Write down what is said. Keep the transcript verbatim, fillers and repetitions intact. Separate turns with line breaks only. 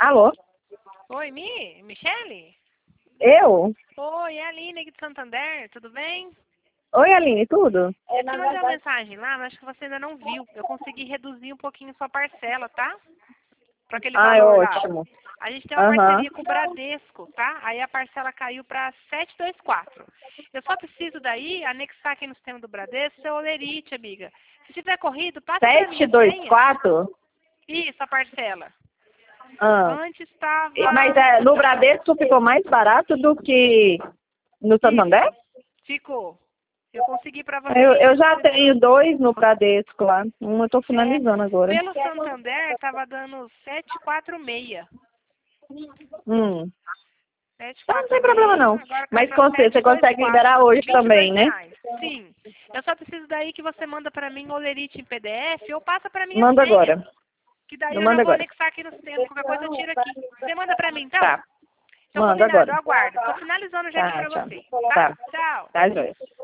Alô?
Oi, Mi? Michele?
Eu?
Oi, é a Aline aqui de Santander, tudo bem?
Oi, Aline, tudo?
Eu te mandei uma mensagem lá, mas acho que você ainda não viu. Eu consegui reduzir um pouquinho sua parcela, tá? Para aquele
Ah, é
valor lá.
ótimo.
A gente tem uma
Aham.
parceria com o Bradesco, tá? Aí a parcela caiu para setecentos e vinte e quatro. Eu só preciso daí anexar aqui no sistema do Bradesco seu olerite, amiga. Se tiver corrido, passa para mim
sete,
a
dois,
senha.
quatro?
Isso, a parcela.
Ah.
Antes
Mas
estava...
é, no Bradesco ficou mais barato do que no Santander?
Isso, ficou. Eu consegui para você
Eu, eu já
isso.
tenho dois no Bradesco lá. Um eu tô
É,
finalizando agora.
pelo Santander estava dando setecentos e quarenta e seis.
Hum. Então não tem problema
setecentos e quarenta e seis,
não.
agora caiu
Mas
para
con- você
setecentos e vinte e
consegue
quatro,
liberar hoje
vinte e dois
também, né?
reais. Sim. Eu só preciso daí que você manda para mim o olerite em P D F ou passa para mim a
Manda
senha.
agora.
Que daí
Eu
eu já
mando
vou
agora.
anexar aqui no sistema. Qualquer coisa eu tiro aqui. Você manda para mim então?
Tá.
Então
Manda
combinado,
agora.
eu aguardo. Tô finalizando já aqui
Tá,
para
tchau.
você. Tá?
Tá.
Tchau.
Tá, joia.